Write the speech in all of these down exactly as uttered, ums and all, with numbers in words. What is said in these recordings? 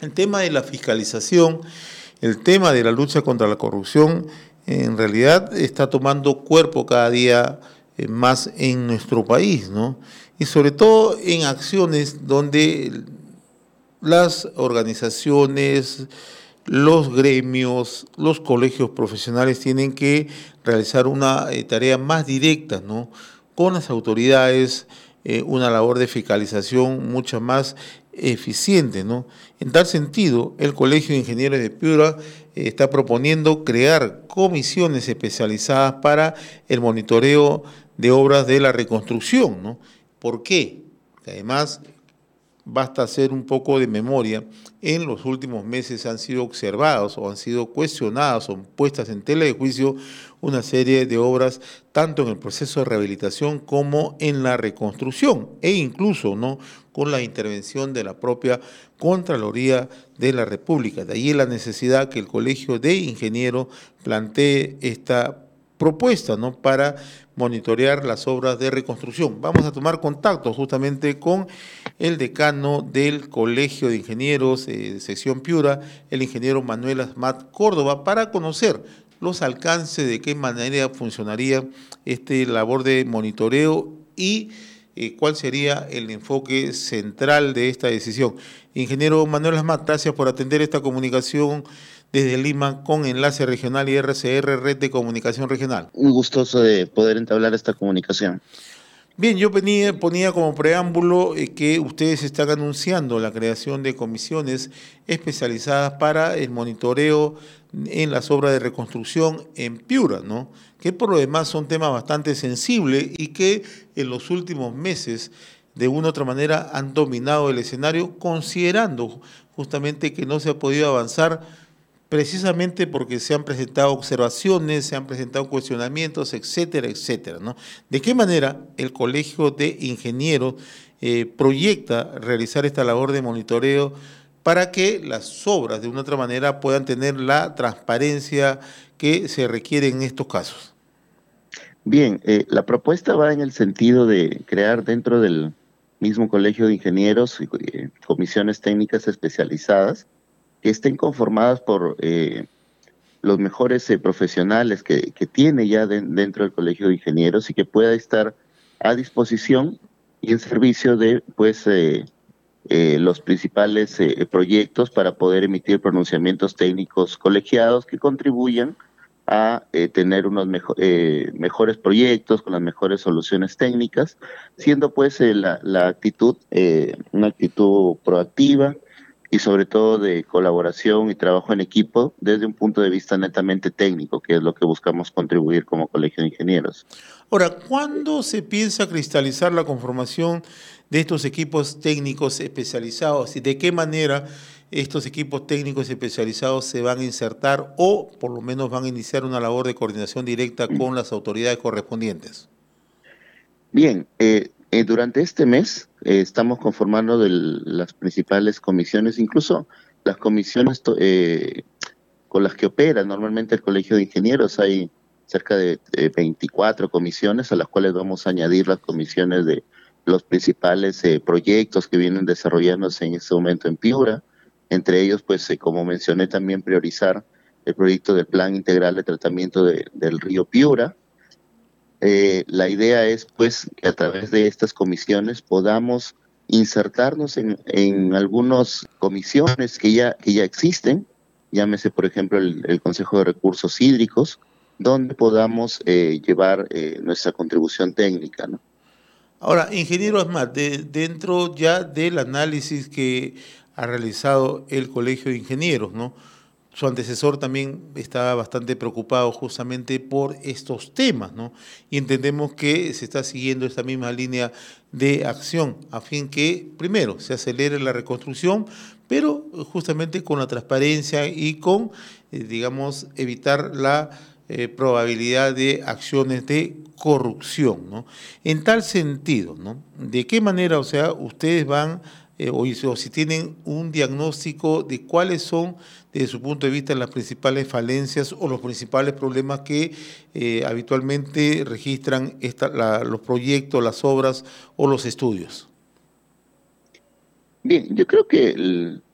El tema de la fiscalización, el tema de la lucha contra la corrupción, en realidad está tomando cuerpo cada día eh, más en nuestro país, ¿no? Y sobre todo en acciones donde las organizaciones, los gremios, los colegios profesionales tienen que realizar una eh, tarea más directa, ¿no? Con las autoridades, eh, una labor de fiscalización mucho más eficiente, ¿no? En tal sentido, el Colegio de Ingenieros de Piura eh, está proponiendo crear comisiones especializadas para el monitoreo de obras de la reconstrucción, ¿no? ¿Por qué? Además, basta hacer un poco de memoria, en los últimos meses han sido observados o han sido cuestionadas o puestas en tela de juicio una serie de obras, tanto en el proceso de rehabilitación como en la reconstrucción, e incluso, ¿no?, con la intervención de la propia Contraloría de la República. De ahí la necesidad que el Colegio de Ingenieros plantee esta propuesta, ¿no?, para monitorear las obras de reconstrucción. Vamos a tomar contacto justamente con el decano del Colegio de Ingenieros, eh, sección Piura, el ingeniero Manuel Asmat Córdoba, para conocer los alcances, de qué manera funcionaría este labor de monitoreo y eh, cuál sería el enfoque central de esta decisión. Ingeniero Manuel Asmat, gracias por atender esta comunicación desde Lima con Enlace Regional y R C R, Red de Comunicación Regional. Muy gustoso de poder entablar esta comunicación. Bien, yo venía, ponía como preámbulo eh, que ustedes están anunciando la creación de comisiones especializadas para el monitoreo en las obras de reconstrucción en Piura, ¿no?, que por lo demás son temas bastante sensibles y que en los últimos meses de una u otra manera han dominado el escenario, considerando justamente que no se ha podido avanzar precisamente porque se han presentado observaciones, se han presentado cuestionamientos, etcétera, etcétera, ¿no? ¿De qué manera el Colegio de Ingenieros eh, proyecta realizar esta labor de monitoreo para que las obras de una u otra manera puedan tener la transparencia que se requiere en estos casos? Bien, eh, la propuesta va en el sentido de crear dentro del mismo Colegio de Ingenieros eh, comisiones técnicas especializadas que estén conformadas por eh, los mejores eh, profesionales que, que tiene ya de, dentro del Colegio de Ingenieros y que pueda estar a disposición y en servicio de pues eh, eh, los principales eh, proyectos para poder emitir pronunciamientos técnicos colegiados que contribuyan a eh, tener unos mejo eh, mejores proyectos con las mejores soluciones técnicas, siendo pues eh, la, la actitud eh, una actitud proactiva y sobre todo de colaboración y trabajo en equipo desde un punto de vista netamente técnico, que es lo que buscamos contribuir como Colegio de Ingenieros. Ahora, ¿cuándo se piensa cristalizar la conformación de estos equipos técnicos especializados y de qué manera estos equipos técnicos especializados se van a insertar o por lo menos van a iniciar una labor de coordinación directa con las autoridades correspondientes? Bien, eh, eh, durante este mes eh, estamos conformando de las principales comisiones, incluso las comisiones eh, con las que opera normalmente el Colegio de Ingenieros. Hay cerca de eh, veinticuatro comisiones a las cuales vamos a añadir las comisiones de los principales eh, proyectos que vienen desarrollándose en este momento en Piura. Entre ellos, pues, eh, como mencioné, también priorizar el proyecto del Plan Integral de Tratamiento de, del Río Piura. Eh, la idea es, pues, que a través de estas comisiones podamos insertarnos en, en algunas comisiones que ya, que ya existen, llámese, por ejemplo, el, el Consejo de Recursos Hídricos, donde podamos eh, llevar eh, nuestra contribución técnica, ¿no? Ahora, ingeniero Asmat, de, dentro ya del análisis que ha realizado el Colegio de Ingenieros, ¿no?, su antecesor también estaba bastante preocupado justamente por estos temas, ¿no? Y entendemos que se está siguiendo esta misma línea de acción a fin que, primero, se acelere la reconstrucción, pero justamente con la transparencia y con, eh, digamos, evitar la eh, probabilidad de acciones de corrupción, ¿no? En tal sentido, ¿no?, ¿de qué manera, o sea, ustedes van Eh, o, o si tienen un diagnóstico de cuáles son, desde su punto de vista, las principales falencias o los principales problemas que eh, habitualmente registran esta, la, los proyectos, las obras o los estudios? Bien, yo creo que el,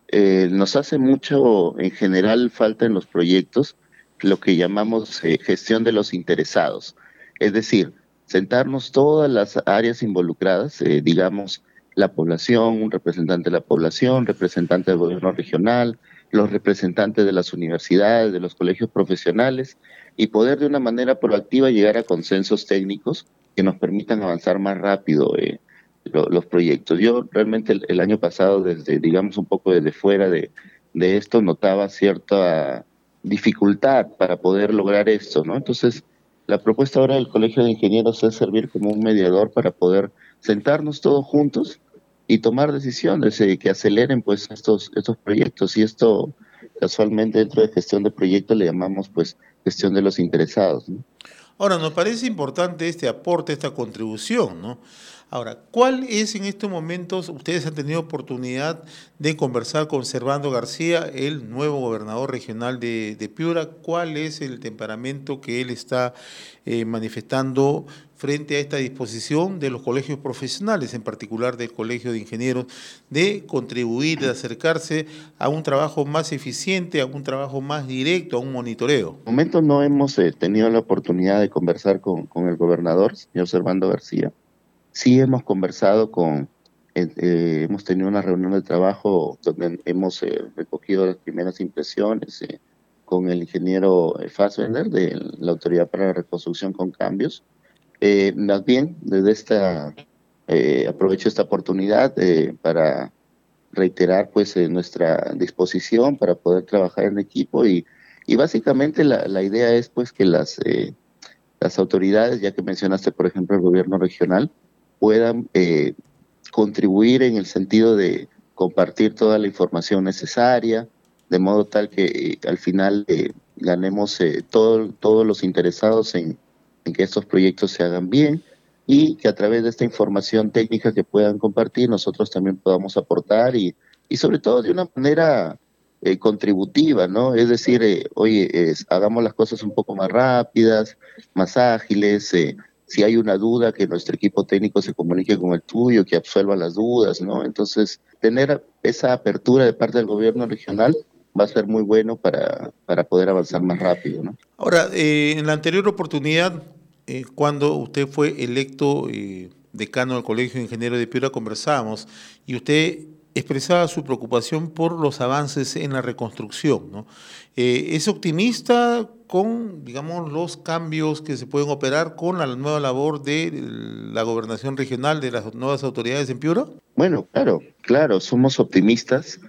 eh, nos hace mucho, en general, falta en los proyectos lo que llamamos eh, gestión de los interesados. Es decir, sentarnos todas las áreas involucradas, eh, digamos, la población, un representante de la población, representante del gobierno regional, los representantes de las universidades, de los colegios profesionales, y poder de una manera proactiva llegar a consensos técnicos que nos permitan avanzar más rápido eh, lo, los proyectos. Yo realmente el, el año pasado, desde, digamos, un poco desde fuera de, de esto, notaba cierta dificultad para poder lograr esto, ¿no? Entonces, la propuesta ahora del Colegio de Ingenieros es servir como un mediador para poder sentarnos todos juntos y tomar decisiones eh, que aceleren pues estos estos proyectos, y esto casualmente dentro de gestión de proyectos le llamamos pues gestión de los interesados, ¿no? Ahora, nos parece importante este aporte, esta contribución, ¿no? Ahora, ¿cuál es en estos momentos, ustedes han tenido oportunidad de conversar con Servando García, el nuevo gobernador regional de, de Piura? ¿Cuál es el temperamento que él está eh, manifestando frente a esta disposición de los colegios profesionales, en particular del Colegio de Ingenieros, de contribuir, de acercarse a un trabajo más eficiente, a un trabajo más directo, a un monitoreo? De momento no hemos eh, tenido la oportunidad de conversar con, con el gobernador, señor Servando García. Sí hemos conversado con, eh, eh, hemos tenido una reunión de trabajo donde hemos eh, recogido las primeras impresiones eh, con el ingeniero Fassbender de la Autoridad para la Reconstrucción con Cambios. Eh, más bien, desde esta, eh, aprovecho esta oportunidad eh, para reiterar pues eh, nuestra disposición para poder trabajar en equipo, y, y básicamente la, la idea es pues que las, eh, las autoridades, ya que mencionaste por ejemplo el gobierno regional, puedan eh, contribuir en el sentido de compartir toda la información necesaria, de modo tal que eh, al final eh, ganemos eh, todo, todos los interesados en, en que estos proyectos se hagan bien, y que a través de esta información técnica que puedan compartir, nosotros también podamos aportar y, y sobre todo de una manera eh, contributiva, ¿no? Es decir, eh, oye, eh, hagamos las cosas un poco más rápidas, más ágiles, eh, si hay una duda, que nuestro equipo técnico se comunique con el tuyo, que absuelva las dudas, ¿no? Entonces, tener esa apertura de parte del gobierno regional va a ser muy bueno para, para poder avanzar más rápido, ¿no? Ahora, eh, en la anterior oportunidad, eh, cuando usted fue electo eh, decano del Colegio de Ingenieros de Piura, conversábamos y usted expresaba su preocupación por los avances en la reconstrucción, ¿no? Eh, ¿Es optimista con, digamos, los cambios que se pueden operar con la nueva labor de la gobernación regional, de las nuevas autoridades en Piura? Bueno, claro, claro, somos optimistas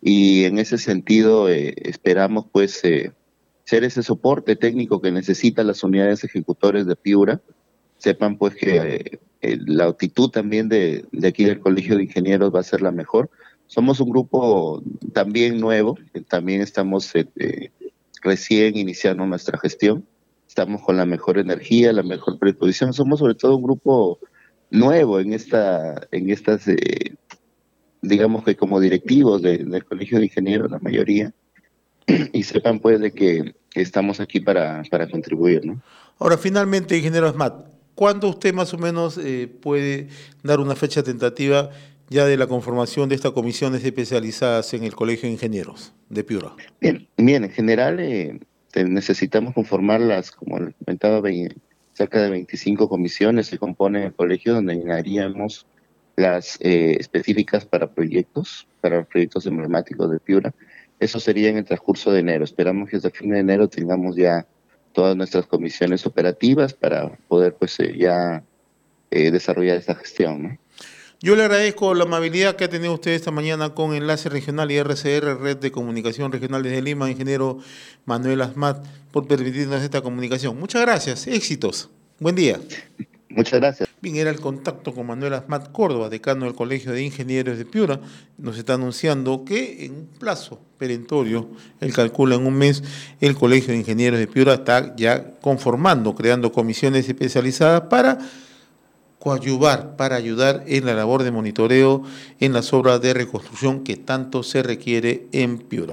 y en ese sentido eh, esperamos pues eh, ser ese soporte técnico que necesitan las unidades ejecutores de Piura. Sepan pues que eh, eh, la actitud también de, de aquí del Colegio de Ingenieros va a ser la mejor. Somos un grupo también nuevo, también estamos eh, eh, recién iniciando nuestra gestión, estamos con la mejor energía, la mejor predisposición, somos sobre todo un grupo nuevo en esta, en estas, eh, digamos que como directivos de, del Colegio de Ingenieros, la mayoría, y sepan pues de que, que estamos aquí para, para contribuir, ¿no? Ahora, finalmente, ingeniero Asmat, ¿cuándo usted más o menos eh, puede dar una fecha tentativa ya de la conformación de estas comisiones especializadas en el Colegio de Ingenieros de Piura? Bien, bien, en general eh, necesitamos conformarlas, como les comentaba, cerca de veinticinco comisiones se componen el colegio, donde llenaríamos las eh, específicas para proyectos, para los proyectos emblemáticos de Piura. Eso sería en el transcurso de enero. Esperamos que hasta fin de enero tengamos ya todas nuestras comisiones operativas para poder pues eh, ya eh, desarrollar esta gestión, ¿no? Yo le agradezco la amabilidad que ha tenido usted esta mañana con Enlace Regional y R C R, Red de Comunicación Regional desde Lima, ingeniero Manuel Asmat, por permitirnos esta comunicación. Muchas gracias, éxitos, buen día. Muchas gracias. Bien, era el contacto con Manuel Asmat Córdoba, decano del Colegio de Ingenieros de Piura. Nos está anunciando que en un plazo perentorio, él calcula en un mes, el Colegio de Ingenieros de Piura está ya conformando, creando comisiones especializadas para coadyuvar, para ayudar en la labor de monitoreo en las obras de reconstrucción que tanto se requiere en Piura.